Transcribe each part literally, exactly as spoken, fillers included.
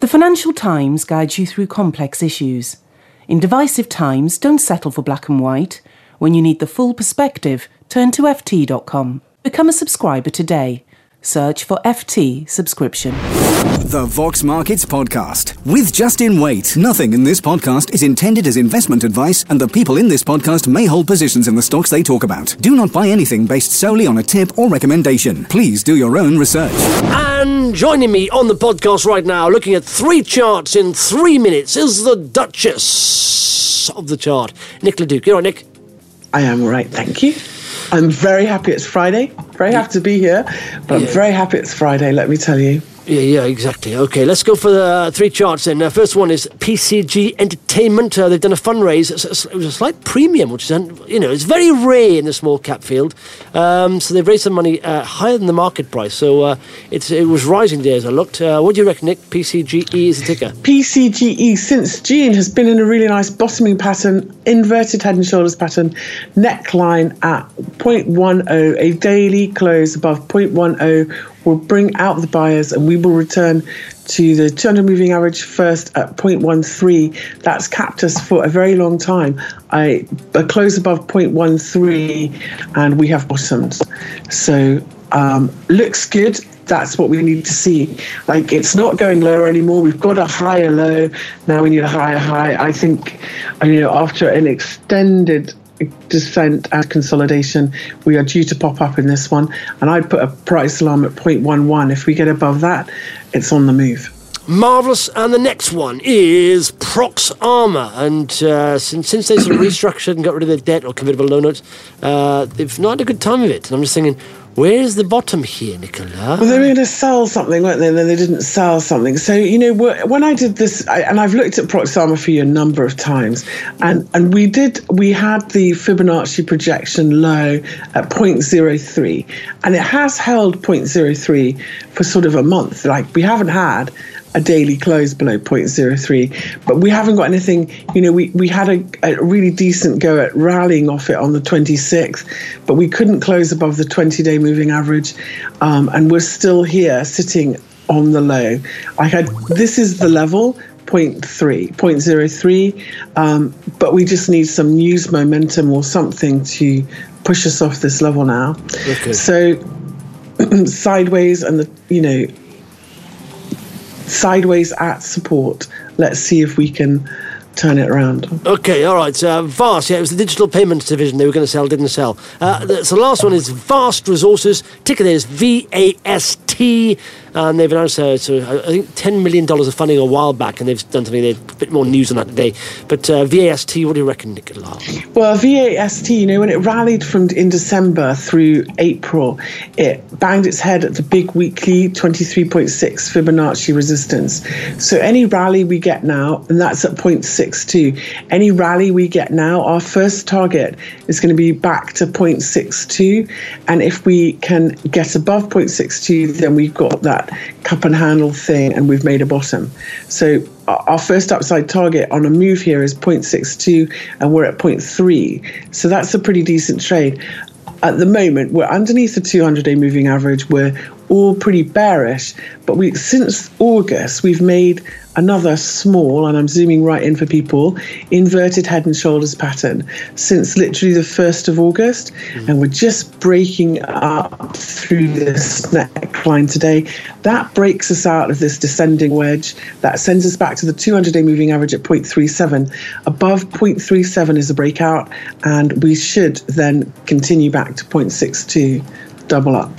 Financial Times guides you through complex issues. In divisive times, don't settle for black and white. When you need the full perspective, turn to F T dot com. Become a subscriber today. Search for F T subscription. The Vox Markets Podcast with Justin Waite. Nothing in this podcast is intended as investment advice, and the people in this podcast may hold positions in the stocks they talk about. Do not buy anything based solely on a tip or recommendation. Please do your own research. And joining me on the podcast right now, looking at three charts in three minutes, is the Duchess of the chart, Nick Leduc. You all right, Nick? I am all right, thank you. I'm very happy it's Friday. Very happy to be here, but yeah. I'm very happy it's Friday, let me tell you. Yeah, yeah, exactly. Okay, let's go for the three charts then. Uh, first one is P C G Entertainment. Uh, they've done a fundraise. It was a slight premium, which is, you know, it's very rare in the small cap field. Um, so they've raised some money uh, higher than the market price. So uh, it's it was rising there as I looked. Uh, what do you reckon, Nick? P C G E is the ticker. P C G E since June has been in a really nice bottoming pattern, inverted head and shoulders pattern, neckline at zero point one zero, a daily close above zero point one zero. Will bring out the buyers, and we will return to the two hundred moving average first at zero point one three. That's capped us for a very long time. I a close above zero point one three, and we have bottomed. So um, looks good. That's what we need to see. Like, it's not going lower anymore. We've got a higher low. Now we need a higher high. I think, you know, after an extended descent and consolidation, we are due to pop up in this one, and I'd put a price alarm at zero point one one. If we get above that, it's on the move. Marvellous. And the next one is Proxima, and uh, since, since they sort of restructured and got rid of their debt or convertible loan notes, uh, they've not had a good time of it, and I'm just thinking, where's the bottom here, Nicola? Well, they were going to sell something, weren't they? And then they didn't sell something. So, you know, when I did this, I, and I've looked at Proxima for you a number of times, and, and we did, we had the Fibonacci projection low at zero point zero three, and it has held zero point zero three for sort of a month. Like, we haven't had a daily close below zero point zero three, but we haven't got anything. You know, we, we had a, a really decent go at rallying off it on the twenty-sixth, but we couldn't close above the twenty-day moving average, um, and we're still here sitting on the low. I had this is the level zero point three, zero point zero three, um, but we just need some news momentum or something to push us off this level now. Okay. So sideways, and the you know. sideways at support. Let's see if we can turn it around. Okay, all right. Uh, Vast, yeah, it was the digital payments division they were going to sell, didn't sell. Uh, the, so the last one is Vast Resources. Ticker there is V A S T, and they've announced, uh, so I think, ten million dollars of funding a while back, and they've done something, there's a bit more news on that today. But uh, V A S T, what do you reckon, Nicola? Well, V A S T, you know, when it rallied from in December through April, it banged its head at the big weekly twenty-three point six Fibonacci resistance. So any rally we get now, and that's at zero point six two, any rally we get now, our first target is going to be back to zero point six two, and if we can get above zero point six two, then we've got that cup and handle thing, and we've made a bottom. So our first upside target on a move here is zero point six two, and we're at zero point three. So that's a pretty decent trade. At the moment, we're underneath the two hundred day moving average. We're all pretty bearish, but we since August, we've made another small, and I'm zooming right in for people, inverted head and shoulders pattern since literally the first of August. Mm. And we're just breaking up through this neckline today. That breaks us out of this descending wedge. That sends us back to the two hundred day moving average at zero point three seven. Above zero point three seven is a breakout, and we should then continue back to zero point six two, double up.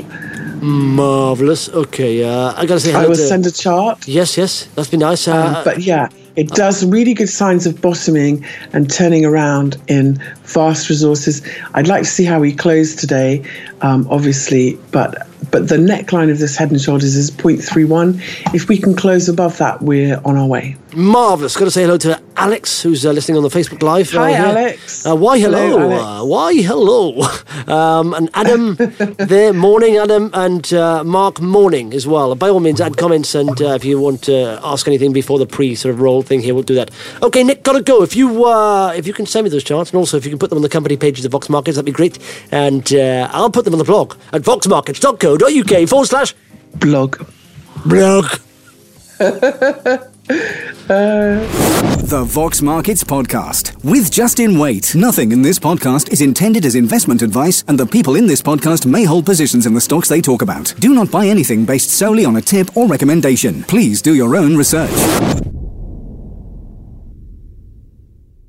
Marvellous. Okay, uh, I gotta say hello I will to... send a chart. Yes, yes, that's been nice. Uh, um, but yeah, it does really good signs of bottoming and turning around in Vast Resources. I'd like to see how we close today, um, obviously, but but the neckline of this head and shoulders is zero point three one. If we can close above that, we're on our way. Marvellous. Got to say hello to Alex, who's uh, listening on the Facebook Live. Hi, uh, Alex. Uh, why hello? hello uh, why hello? Um, and Adam there, morning, Adam, and uh, Mark, morning as well. By all means, add comments, and uh, if you want to ask anything before the pre sort of roll thing here, we'll do that. Okay, Nick, gotta go. If you uh, if you can send me those charts, and also if you can put them on the company pages of Vox Markets, that'd be great. And uh, I'll put them on the blog at voxmarkets dot co dot uk forward slash blog. Blog. The Vox Markets Podcast with Justin Waite. Nothing in this podcast is intended as investment advice, and the people in this podcast may hold positions in the stocks they talk about. Do not buy anything based solely on a tip or recommendation. Please do your own research.